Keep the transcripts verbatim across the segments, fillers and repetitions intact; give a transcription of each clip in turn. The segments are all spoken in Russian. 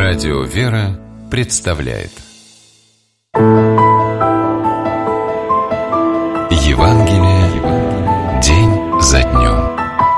Радио «Вера» представляет Евангелие день за днем.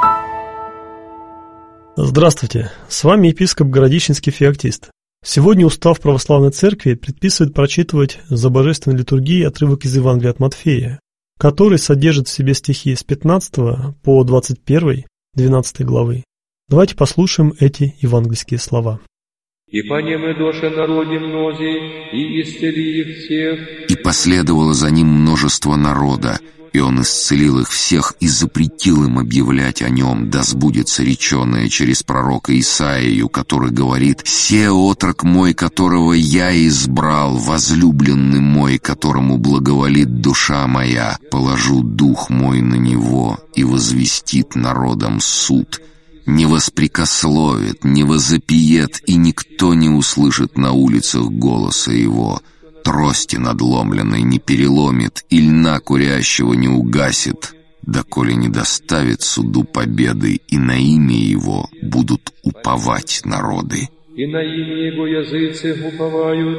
Здравствуйте, с вами епископ Городищенский Феоктист. Сегодня устав Православной Церкви предписывает прочитывать за Божественной литургией отрывок из Евангелия от Матфея, который содержит в себе стихи с пятнадцатого по двадцать первый, двенадцатой главы. Давайте послушаем эти евангельские слова. «И понемы доше народе мнози, и исцели их всех». И последовало за ним множество народа, и он исцелил их всех и запретил им объявлять о нем, да сбудется реченое через пророка Исаию, который говорит: «Се отрок мой, которого я избрал, возлюбленный мой, которому благоволит душа моя, положу дух мой на него, и возвестит народам суд». Не воспрекословит, не возопиет, и никто не услышит на улицах голоса его. Трости надломленной не переломит, и льна курящего не угасит, доколе не доставит суду победы, и на имя его будут уповать народы. И на имя его языцы уповают.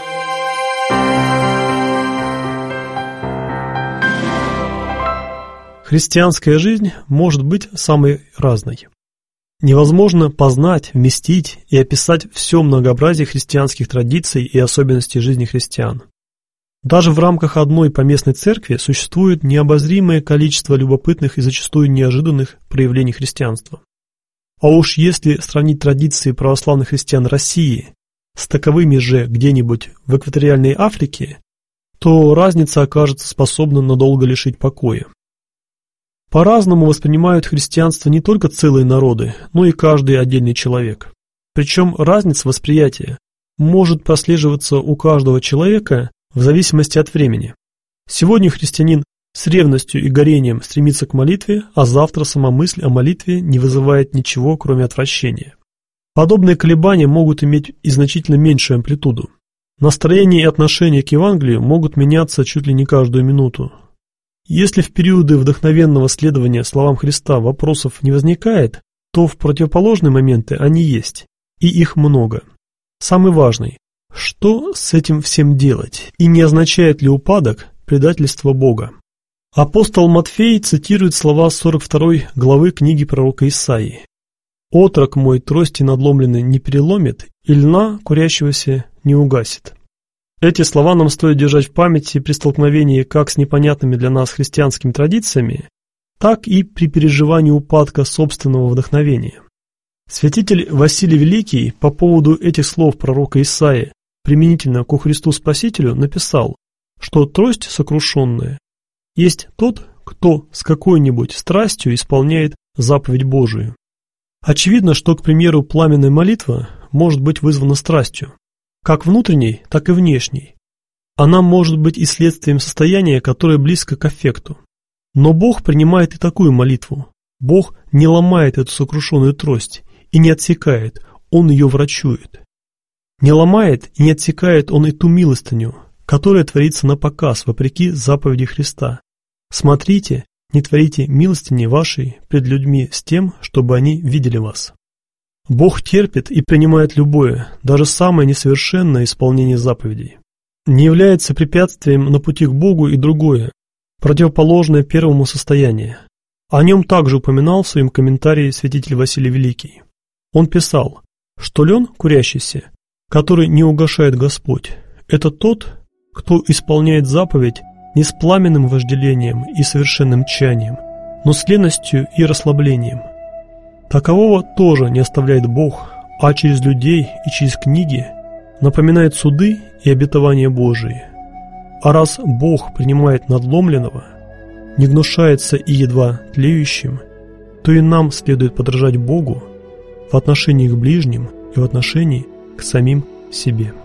Христианская жизнь может быть самой разной. Невозможно познать, вместить и описать все многообразие христианских традиций и особенностей жизни христиан. Даже в рамках одной поместной церкви существует необозримое количество любопытных и зачастую неожиданных проявлений христианства. А уж если сравнить традиции православных христиан России с таковыми же где-нибудь в экваториальной Африке, то разница окажется способна надолго лишить покоя. По-разному воспринимают христианство не только целые народы, но и каждый отдельный человек. Причем разница восприятия может прослеживаться у каждого человека в зависимости от времени. Сегодня христианин с ревностью и горением стремится к молитве, а завтра сама мысль о молитве не вызывает ничего, кроме отвращения. Подобные колебания могут иметь и значительно меньшую амплитуду. Настроение и отношение к Евангелию могут меняться чуть ли не каждую минуту. Если в периоды вдохновенного следования словам Христа вопросов не возникает, то в противоположные моменты они есть, и их много. Самый важный – что с этим всем делать, и не означает ли упадок предательство Бога? Апостол Матфей цитирует слова сорок второй главы книги пророка Исаии: «Отрок мой трости надломленной не переломит, и льна курящегося не угасит». Эти слова нам стоит держать в памяти при столкновении как с непонятными для нас христианскими традициями, так и при переживании упадка собственного вдохновения. Святитель Василий Великий по поводу этих слов пророка Исаии применительно ко Христу Спасителю написал, что трость сокрушенная есть тот, кто с какой-нибудь страстью исполняет заповедь Божию. Очевидно, что, к примеру, пламенная молитва может быть вызвана страстью, как внутренней, так и внешней. Она может быть и следствием состояния, которое близко к аффекту. Но Бог принимает и такую молитву. Бог не ломает эту сокрушенную трость и не отсекает, Он ее врачует. Не ломает и не отсекает Он и ту милостыню, которая творится напоказ, вопреки заповеди Христа. Смотрите, не творите милостыни вашей пред людьми с тем, чтобы они видели вас. Бог терпит и принимает любое, даже самое несовершенное исполнение заповедей. Не является препятствием на пути к Богу и другое, противоположное первому состояние. О нем также упоминал в своем комментарии святитель Василий Великий. Он писал, что лен курящийся, который не угашает Господь, это тот, кто исполняет заповедь не с пламенным вожделением и совершенным тчанием, но с леностью и расслаблением. Такового тоже не оставляет Бог, а через людей и через книги напоминает суды и обетования Божии. А раз Бог принимает надломленного, не гнушается и едва тлеющим, то и нам следует подражать Богу в отношении к ближним и в отношении к самим себе.